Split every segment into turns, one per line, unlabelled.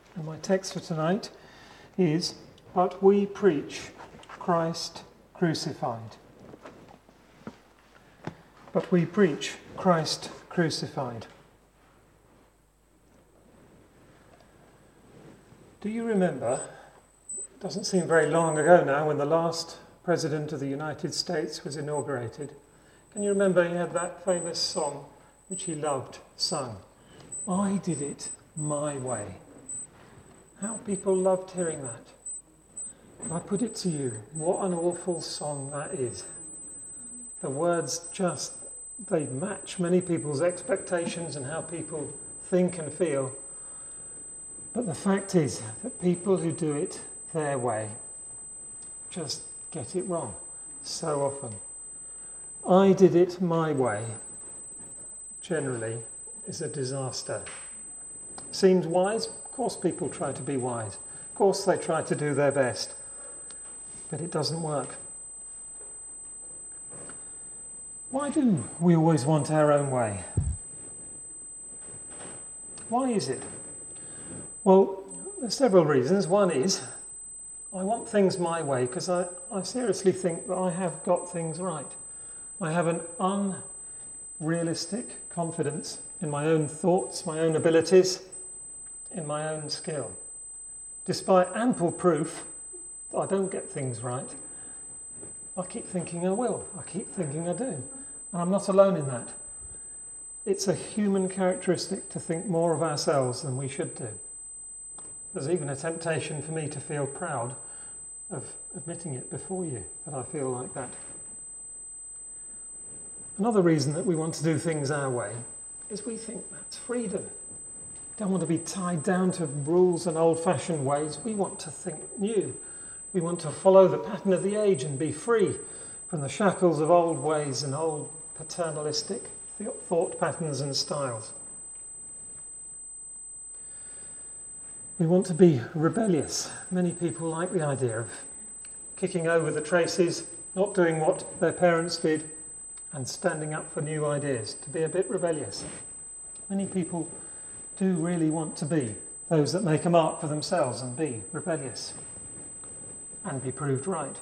And my text for tonight is, "But we preach Christ crucified." But we preach Christ crucified. Do you remember, it doesn't seem very long ago now, when the last President of the United States was inaugurated? Can you remember he had that famous song which he loved sung? "I did it my way." How people loved hearing that. And I put it to you, what an awful song that is. The words just, they match many people's expectations and how people think and feel. But the fact is that people who do it their way just get it wrong so often. "I did it my way" generally is a disaster. Seems wise? Of course people try to be wise. Of course they try to do their best. But it doesn't work. Why do we always want our own way? Why is it? Well, there's several reasons. One is, I want things my way because I seriously think that I have got things right. I have an unrealistic confidence in my own thoughts, my own abilities, in my own skill. Despite ample proof that I don't get things right, I keep thinking I will. I keep thinking I do. And I'm not alone in that. It's a human characteristic to think more of ourselves than we should do. There's even a temptation for me to feel proud of admitting it before you, that I feel like that. Another reason that we want to do things our way is we think that's freedom. We don't want to be tied down to rules and old-fashioned ways. We want to think new. We want to follow the pattern of the age and be free from the shackles of old ways and old paternalistic thought patterns and styles. We want to be rebellious. Many people like the idea of kicking over the traces, not doing what their parents did, and standing up for new ideas, to be a bit rebellious. Many people do really want to be those that make a mark for themselves and be rebellious and be proved right.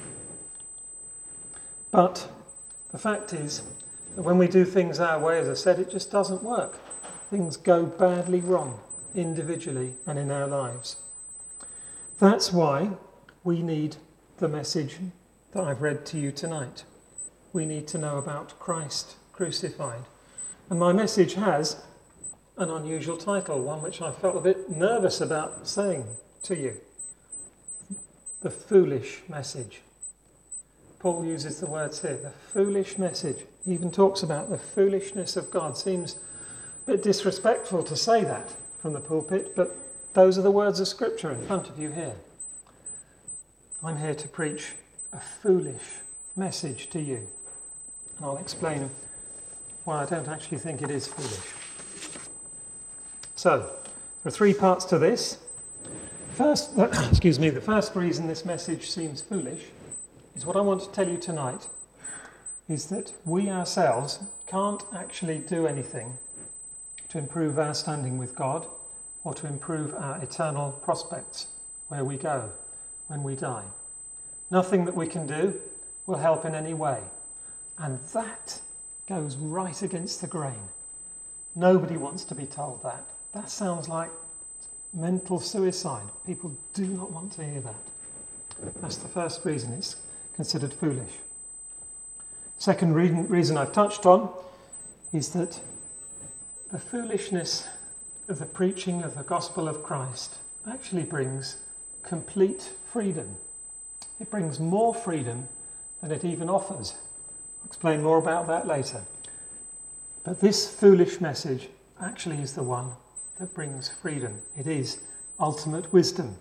But the fact is that when we do things our way, as I said, it just doesn't work. Things go badly wrong, individually and in our lives. That's why we need the message that I've read to you tonight. We need to know about Christ crucified. And my message has an unusual title, one which I felt a bit nervous about saying to you. The foolish message. Paul uses the words here, the foolish message. He even talks about the foolishness of God. Seems a bit disrespectful to say that from the pulpit, but those are the words of Scripture in front of you here. I'm here to preach a foolish message to you. And I'll explain why I don't actually think it is foolish. So, there are three parts to this. First, the first reason this message seems foolish is what I want to tell you tonight is that we ourselves can't actually do anything to improve our standing with God or to improve our eternal prospects where we go when we die. Nothing that we can do will help in any way. And that goes right against the grain. Nobody wants to be told that. That sounds like mental suicide. People do not want to hear that. That's the first reason it's considered foolish. Second reason I've touched on is that the foolishness of the preaching of the gospel of Christ actually brings complete freedom. It brings more freedom than it even offers. I'll explain more about that later. But this foolish message actually is the one that brings freedom. It is ultimate wisdom.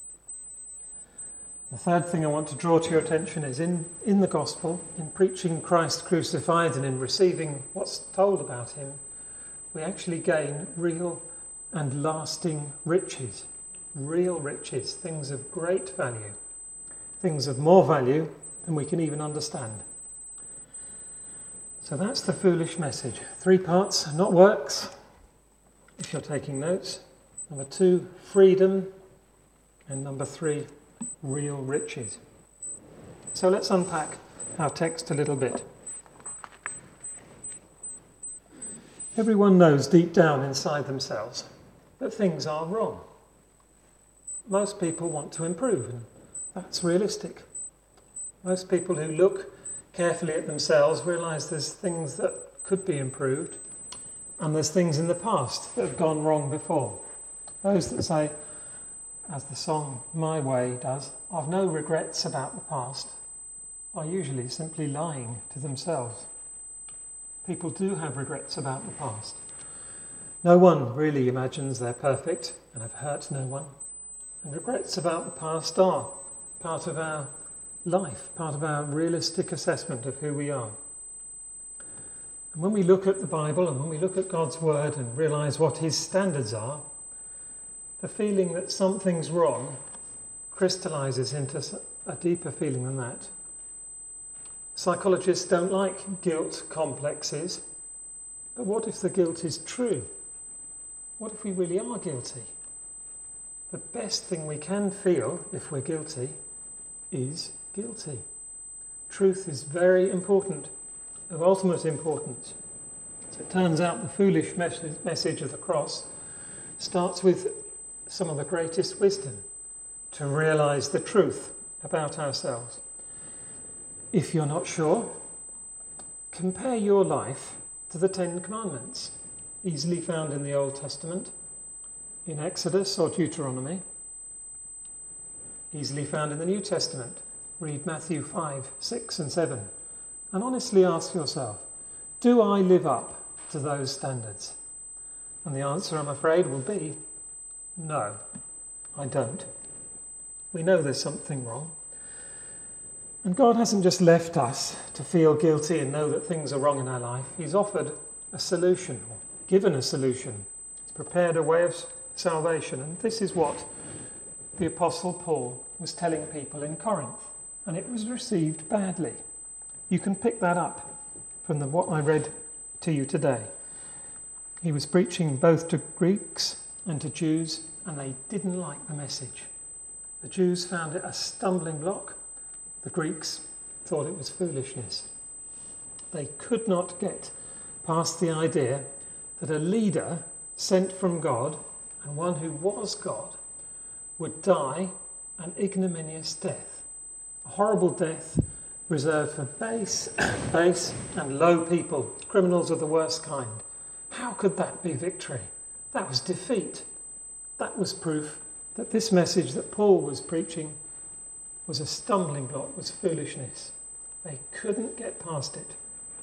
The third thing I want to draw to your attention is in the gospel, in preaching Christ crucified and in receiving what's told about him, we actually gain real and lasting riches. Real riches, things of great value, things of more value than we can even understand. So that's the foolish message. 3 parts, not works, if you're taking notes. Number 2, freedom. And number 3, real riches. So let's unpack our text a little bit. Everyone knows deep down inside themselves that things are wrong. Most people want to improve, and that's realistic. Most people who look carefully at themselves realise there's things that could be improved, and there's things in the past that have gone wrong before. Those that say, as the song My Way does, I've no regrets about the past, are usually simply lying to themselves. People do have regrets about the past. No one really imagines they're perfect and have hurt no one. And regrets about the past are part of our life, part of our realistic assessment of who we are. And when we look at the Bible and when we look at God's Word and realise what His standards are, the feeling that something's wrong crystallises into a deeper feeling than that. Psychologists don't like guilt complexes, but what if the guilt is true? What if we really are guilty? The best thing we can feel if we're guilty is guilty. Truth is very important, of ultimate importance. So it turns out the foolish message of the cross starts with some of the greatest wisdom to realise the truth about ourselves. If you're not sure, compare your life to the 10 Commandments, easily found in the Old Testament, in Exodus or Deuteronomy, easily found in the New Testament. Read Matthew 5, 6 and 7, and honestly ask yourself, do I live up to those standards? And the answer, I'm afraid, will be no, I don't. We know there's something wrong. And God hasn't just left us to feel guilty and know that things are wrong in our life. He's offered a solution, or given a solution. He's prepared a way of salvation. And this is what the Apostle Paul was telling people in Corinth. And it was received badly. You can pick that up from what I read to you today. He was preaching both to Greeks and to Jews, and they didn't like the message. The Jews found it a stumbling block. The Greeks thought it was foolishness. They could not get past the idea that a leader sent from God, and one who was God, would die an ignominious death. A horrible death reserved for base and low people, criminals of the worst kind. How could that be victory? That was defeat. That was proof that this message that Paul was preaching was a stumbling block, was foolishness. They couldn't get past it.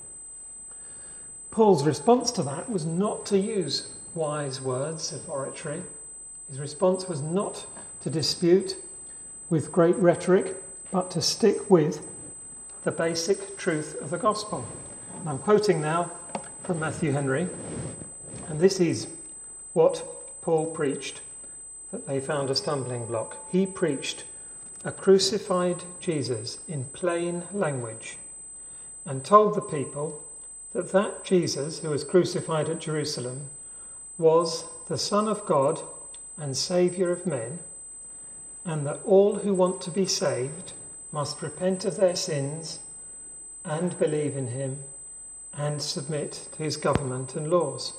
Paul's response to that was not to use wise words of oratory. His response was not to dispute with great rhetoric, but to stick with the basic truth of the gospel. And I'm quoting now from Matthew Henry, and this is what Paul preached that they found a stumbling block. He preached a crucified Jesus in plain language and told the people that that Jesus who was crucified at Jerusalem was the Son of God and Saviour of men, and that all who want to be saved must repent of their sins and believe in him and submit to his government and laws.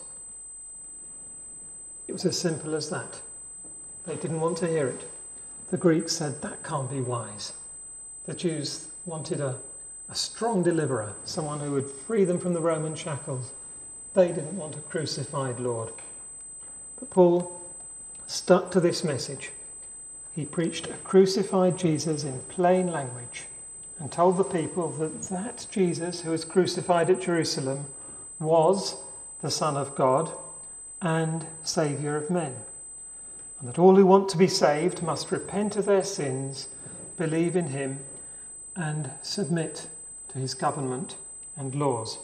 It was as simple as that. They didn't want to hear it. The Greeks said, that can't be wise. The Jews wanted a strong deliverer, someone who would free them from the Roman shackles. They didn't want a crucified Lord. But Paul stuck to this message. He preached a crucified Jesus in plain language and told the people that that Jesus who was crucified at Jerusalem was the Son of God and Saviour of men. And that all who want to be saved must repent of their sins, believe in him, and submit to his government and laws.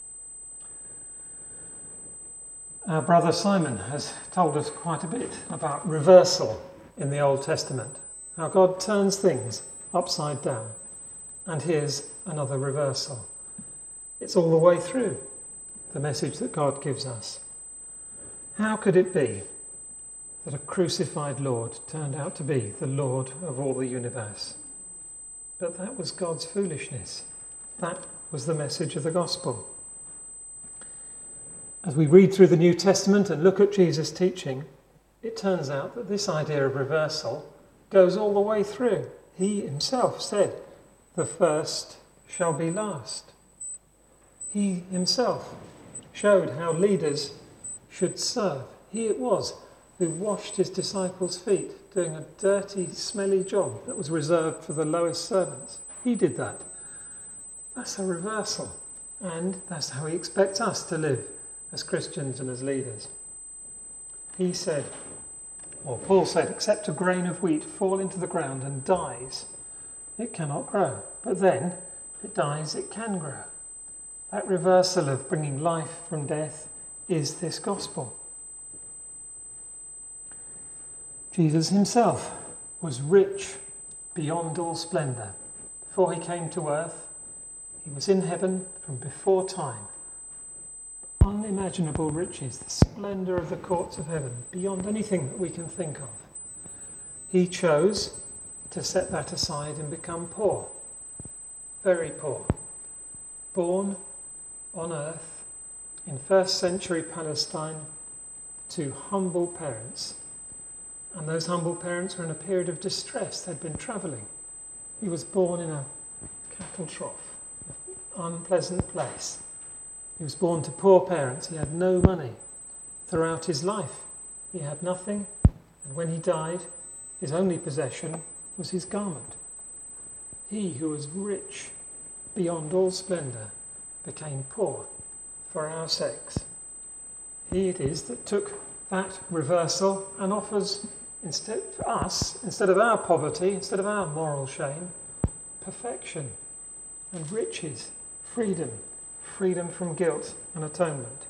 Our brother Simon has told us quite a bit about reversal in the Old Testament, how God turns things upside down. And here's another reversal. It's all the way through the message that God gives us. How could it be that a crucified Lord turned out to be the Lord of all the universe. But that was God's foolishness. That was the message of the gospel. As we read through the New Testament and look at Jesus' teaching, it turns out that this idea of reversal goes all the way through. He himself said, "The first shall be last." He himself showed how leaders should serve. He it was who washed his disciples' feet, doing a dirty, smelly job that was reserved for the lowest servants. He did that. That's a reversal. And that's how he expects us to live as Christians and as leaders. He said, or Paul said, except a grain of wheat fall into the ground and dies, it cannot grow. But then, if it dies, it can grow. That reversal of bringing life from death is this gospel. Jesus himself was rich beyond all splendour. Before he came to earth, he was in heaven from before time. Unimaginable riches, the splendour of the courts of heaven, beyond anything that we can think of. He chose to set that aside and become poor, very poor, born on earth in first century Palestine to humble parents. And those humble parents were in a period of distress. They'd been travelling. He was born in a cattle trough, an unpleasant place. He was born to poor parents. He had no money. Throughout his life, he had nothing. And when he died, his only possession was his garment. He who was rich beyond all splendour became poor for our sakes. He it is that took that reversal and offers instead of our poverty, instead of our moral shame, perfection and riches, freedom from guilt and atonement.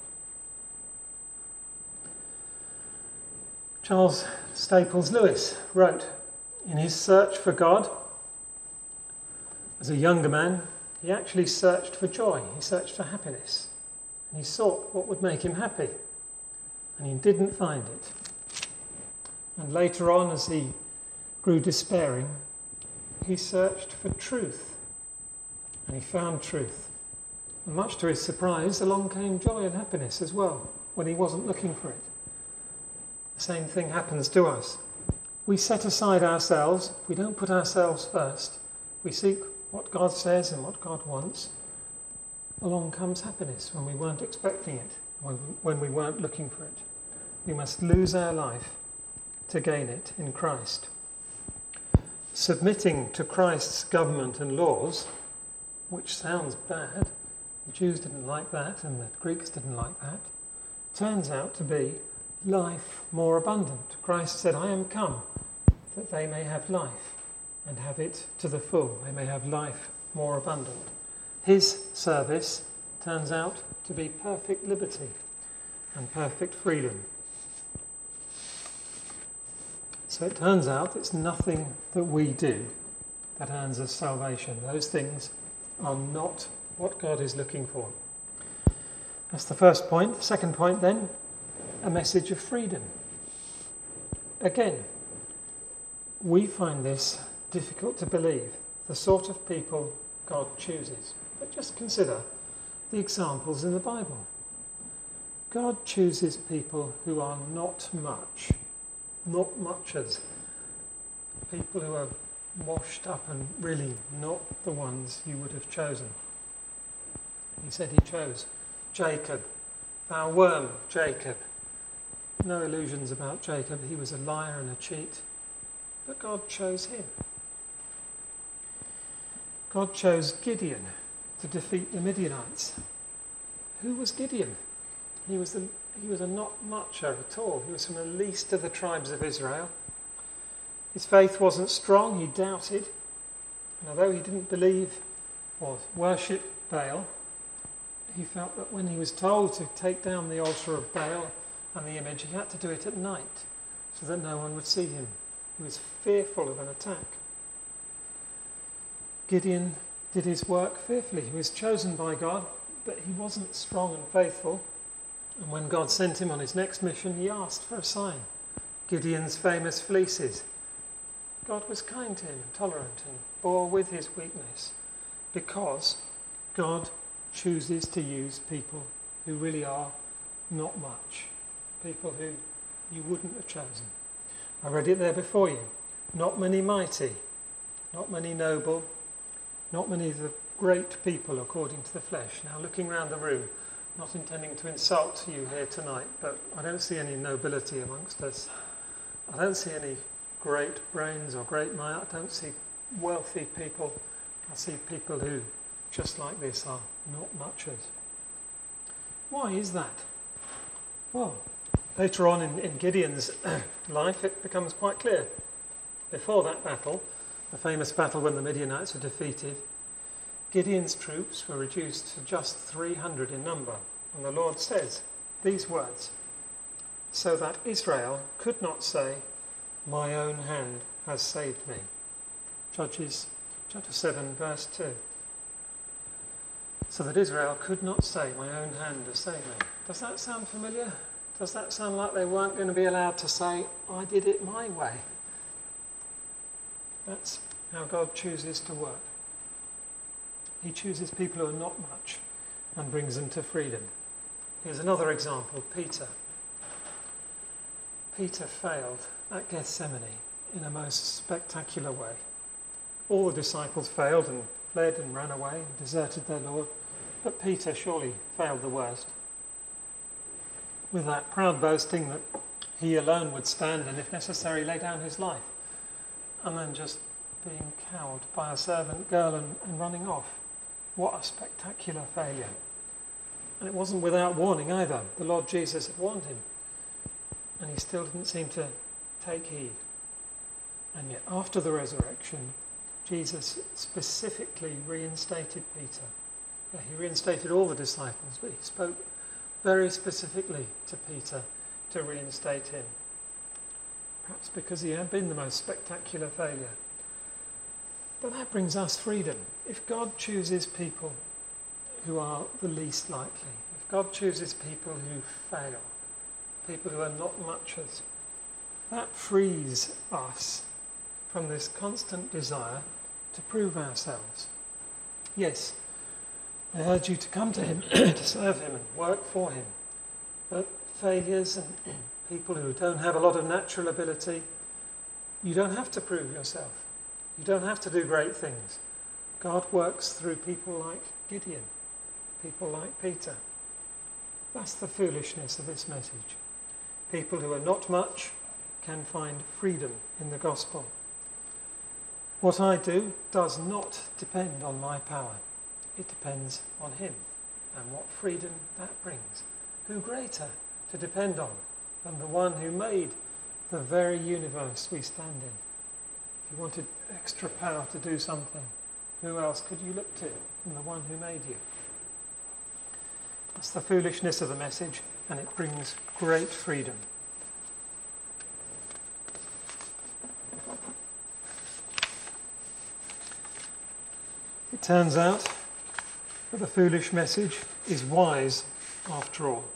Charles Staples Lewis wrote, in his search for God, as a younger man, he actually searched for joy, he searched for happiness, and he sought what would make him happy, and he didn't find it. And later on, as he grew despairing, he searched for truth, and he found truth. And much to his surprise, along came joy and happiness as well, when he wasn't looking for it. The same thing happens to us. We set aside ourselves, we don't put ourselves first, we seek what God says and what God wants. Along comes happiness when we weren't expecting it, when we weren't looking for it. We must lose our life to gain it in Christ. Submitting to Christ's government and laws, which sounds bad, the Jews didn't like that and the Greeks didn't like that, turns out to be life more abundant. Christ said, "I am come that they may have life and have it to the full. They may have life more abundant." His service turns out to be perfect liberty and perfect freedom. So it turns out it's nothing that we do that earns us salvation. Those things are not what God is looking for. That's the first point. The second point then, a message of freedom. Again, we find this difficult to believe, the sort of people God chooses. But just consider the examples in the Bible. God chooses people who are not muchers, people who are washed up and really not the ones you would have chosen. He said he chose Jacob, thou worm, Jacob. No illusions about Jacob. He was a liar and a cheat. But God chose him. God chose Gideon to defeat the Midianites. Who was Gideon? He was a not mucher at all. He was from the least of the tribes of Israel. His faith wasn't strong. He doubted. And although he didn't believe or worship Baal, he felt that when he was told to take down the altar of Baal and the image, he had to do it at night so that no one would see him. He was fearful of an attack. Gideon did his work fearfully. He was chosen by God, but he wasn't strong and faithful. And when God sent him on his next mission, he asked for a sign. Gideon's famous fleeces. God was kind to him and tolerant and bore with his weakness because God chooses to use people who really are not much, people who you wouldn't have chosen. I read it there before you. Not many mighty, not many noble, not many of the great people according to the flesh. Now, looking around the room, not intending to insult you here tonight, but I don't see any nobility amongst us. I don't see any great brains or great mind. I don't see wealthy people. I see people who, just like this, are not muchers. Why is that? Well, later on in Gideon's life, it becomes quite clear. Before that battle, the famous battle when the Midianites were defeated, Gideon's troops were reduced to just 300 in number. And the Lord says these words, so that Israel could not say, my own hand has saved me. Judges chapter 7, verse 2. So that Israel could not say, my own hand has saved me. Does that sound familiar? Does that sound like they weren't going to be allowed to say, I did it my way? That's how God chooses to work. He chooses people who are not much and brings them to freedom. Here's another example, Peter. Peter failed at Gethsemane in a most spectacular way. All the disciples failed and fled and ran away and deserted their Lord, but Peter surely failed the worst. With that proud boasting that he alone would stand and, if necessary, lay down his life, and then just being cowed by a servant girl and running off. What a spectacular failure. And it wasn't without warning either. The Lord Jesus had warned him, and he still didn't seem to take heed. And yet, after the resurrection, Jesus specifically reinstated Peter. Yeah, he reinstated all the disciples, but he spoke very specifically to Peter to reinstate him. Perhaps because he had been the most spectacular failure. But that brings us freedom. If God chooses people who are the least likely, if God chooses people who fail, people who are not muchers, that frees us from this constant desire to prove ourselves. Yes, I urge you to come to him, to serve him and work for him. But failures and people who don't have a lot of natural ability, you don't have to prove yourself. You don't have to do great things. God works through people like Gideon, people like Peter. That's the foolishness of this message. People who are not much can find freedom in the gospel. What I do does not depend on my power. It depends on him and what freedom that brings. Who greater to depend on than the one who made the very universe we stand in? If you wanted extra power to do something, who else could you look to than the one who made you? That's the foolishness of the message, and it brings great freedom. It turns out that the foolish message is wise after all.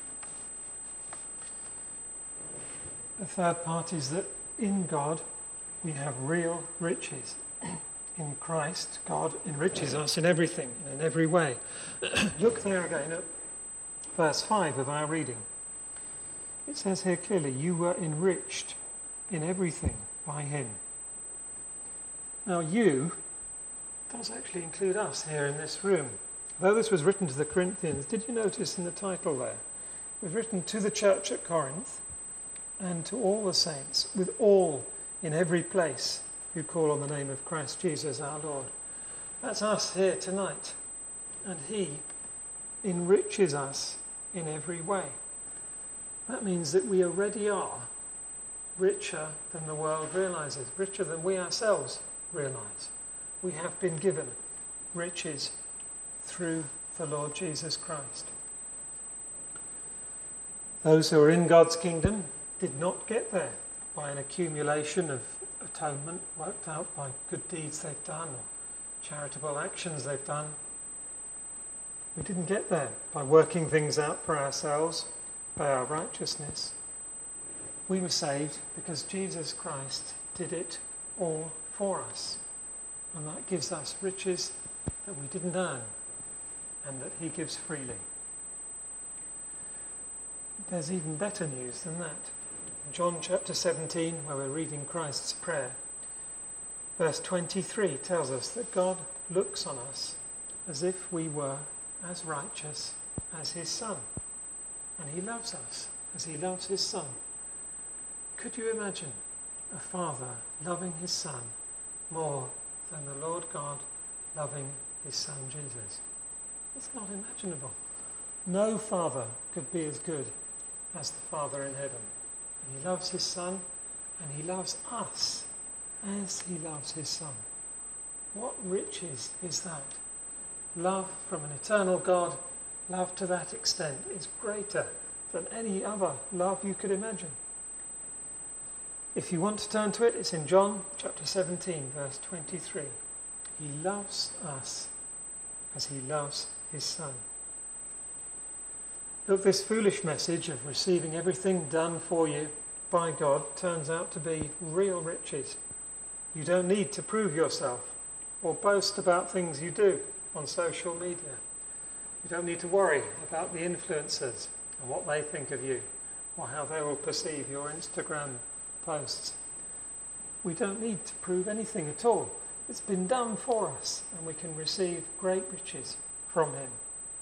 The third part is that in God we have real riches. In Christ, God enriches us in everything and in every way. Look there again at verse 5 of our reading. It says here clearly, you were enriched in everything by him. Now you does actually include us here in this room. Though this was written to the Corinthians, did you notice in the title there? It was written to the church at Corinth and to all the saints, with all in every place who call on the name of Christ Jesus our Lord. That's us here tonight. And he enriches us in every way. That means that we already are richer than the world realizes, richer than we ourselves realize. We have been given riches through the Lord Jesus Christ. Those who are in God's kingdom did not get there by an accumulation of atonement worked out by good deeds they've done or charitable actions they've done. We didn't get there by working things out for ourselves, by our righteousness. We were saved because Jesus Christ did it all for us. And that gives us riches that we didn't earn and that he gives freely. There's even better news than that. In John chapter 17, where we're reading Christ's prayer, verse 23 tells us that God looks on us as if we were as righteous as his Son. And he loves us as he loves his Son. Could you imagine a father loving his son more than the Lord God loving his Son Jesus? It's not imaginable. No father could be as good as the Father in heaven. And he loves his Son, and he loves us as he loves his Son. What riches is that? Love from an eternal God, love to that extent, is greater than any other love you could imagine. If you want to turn to it, it's in John chapter 17, verse 23. He loves us as he loves his Son. Look, this foolish message of receiving everything done for you by God turns out to be real riches. You don't need to prove yourself or boast about things you do on social media. You don't need to worry about the influencers and what they think of you or how they will perceive your Instagram posts. We don't need to prove anything at all. It's been done for us, and we can receive great riches from him.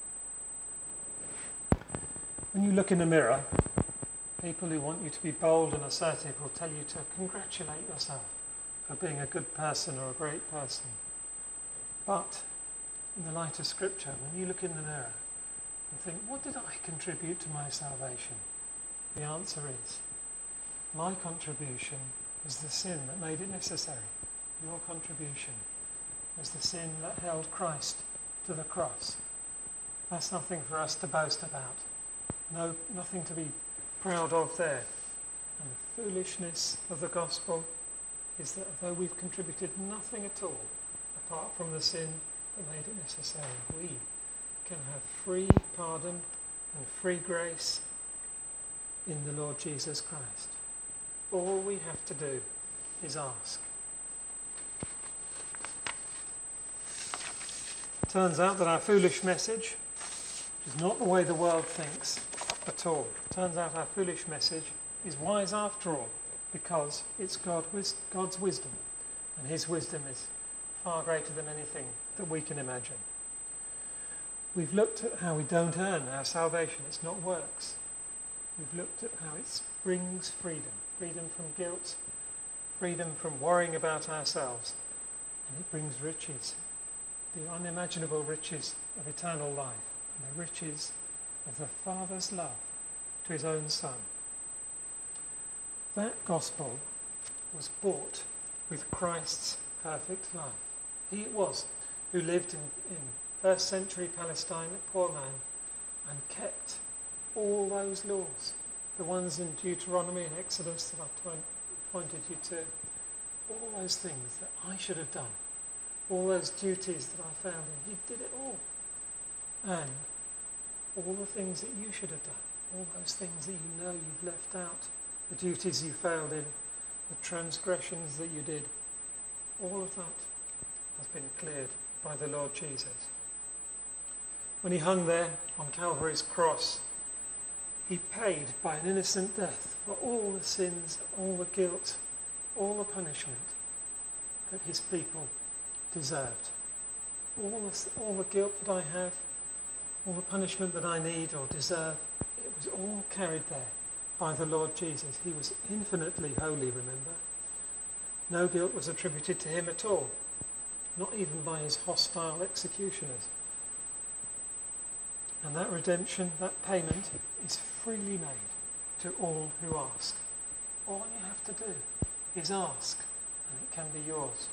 When you look in the mirror, people who want you to be bold and assertive will tell you to congratulate yourself for being a good person or a great person. But in the light of Scripture, when you look in the mirror and think, what did I contribute to my salvation? The answer is, my contribution was the sin that made it necessary. Your contribution was the sin that held Christ to the cross. That's nothing for us to boast about. No, nothing to be proud of there. And the foolishness of the gospel is that although we've contributed nothing at all apart from the sin that made it necessary, we can have free pardon and free grace in the Lord Jesus Christ. All we have to do is ask. It turns out that our foolish message is not the way the world thinks at all. It turns out our foolish message is wise after all, because it's God's wisdom, and his wisdom is far greater than anything that we can imagine. We've looked at how we don't earn our salvation. It's not works. We've looked at how it brings freedom. Freedom from guilt, freedom from worrying about ourselves, and it brings riches, the unimaginable riches of eternal life, and the riches of the Father's love to his own Son. That gospel was bought with Christ's perfect life. He it was who lived in first century Palestine, a poor man, and kept all those laws. The ones in Deuteronomy and Exodus that I've pointed you to, all those things that I should have done, all those duties that I found in, he did it all. And all the things that you should have done, all those things that you know you've left out, the duties you failed in, the transgressions that you did, all of that has been cleared by the Lord Jesus. When he hung there on Calvary's cross, he paid by an innocent death for all the sins, all the guilt, all the punishment that his people deserved. All the guilt that I have, all the punishment that I need or deserve, it was all carried there by the Lord Jesus. He was infinitely holy, remember. No guilt was attributed to him at all, not even by his hostile executioners. And that redemption, that payment, is freely made to all who ask. All you have to do is ask, and it can be yours.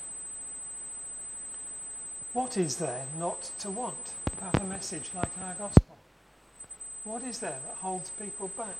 What is there not to want about a message like our gospel? What is there that holds people back?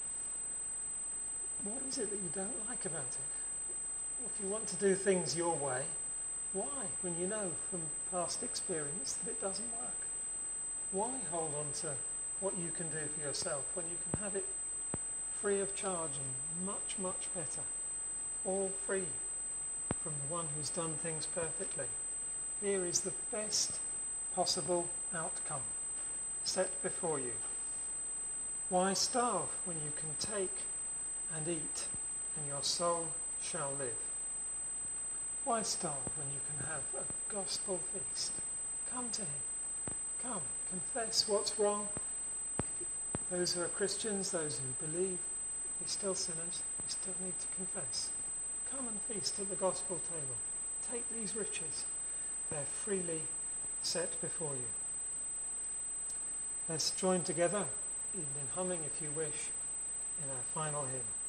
What is it that you don't like about it? If you want to do things your way, why, when you know from past experience that it doesn't work? Why hold on to what you can do for yourself when you can have it free of charge and much, much better. All free from the one who's done things perfectly. Here is the best possible outcome set before you. Why starve when you can take and eat and your soul shall live? Why starve when you can have a gospel feast? Come to him. Come, confess what's wrong. Those who are Christians, those who believe, you're still sinners, you still need to confess. Come and feast at the gospel table. Take these riches. They're freely set before you. Let's join together, even in humming if you wish, in our final hymn.